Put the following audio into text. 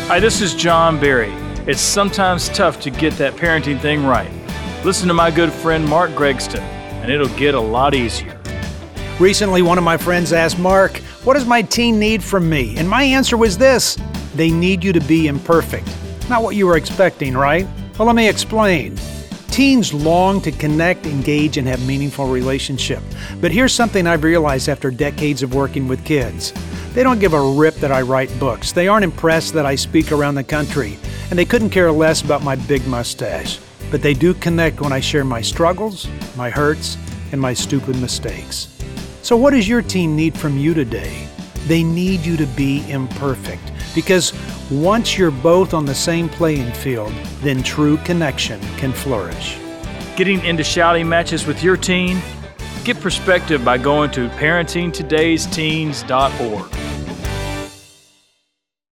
Hi, this is John Berry. It's sometimes tough to get that parenting thing right. Listen to my good friend Mark Gregston, and it'll get a lot easier. Recently, one of my friends asked Mark, what does my teen need from me? And my answer was this: they need you to be imperfect. Not what you were expecting, right? Well, let me explain. Teens long to connect, engage, and have meaningful relationship. But here's something I've realized after decades of working with kids. They don't give a rip that I write books. They aren't impressed that I speak around the country. And they couldn't care less about my big mustache. But they do connect when I share my struggles, my hurts, and my stupid mistakes. So what does your teen need from you today? They need you to be imperfect. Because once you're both on the same playing field, then true connection can flourish. Getting into shouting matches with your teen? Get perspective by going to parentingtodaysteens.org.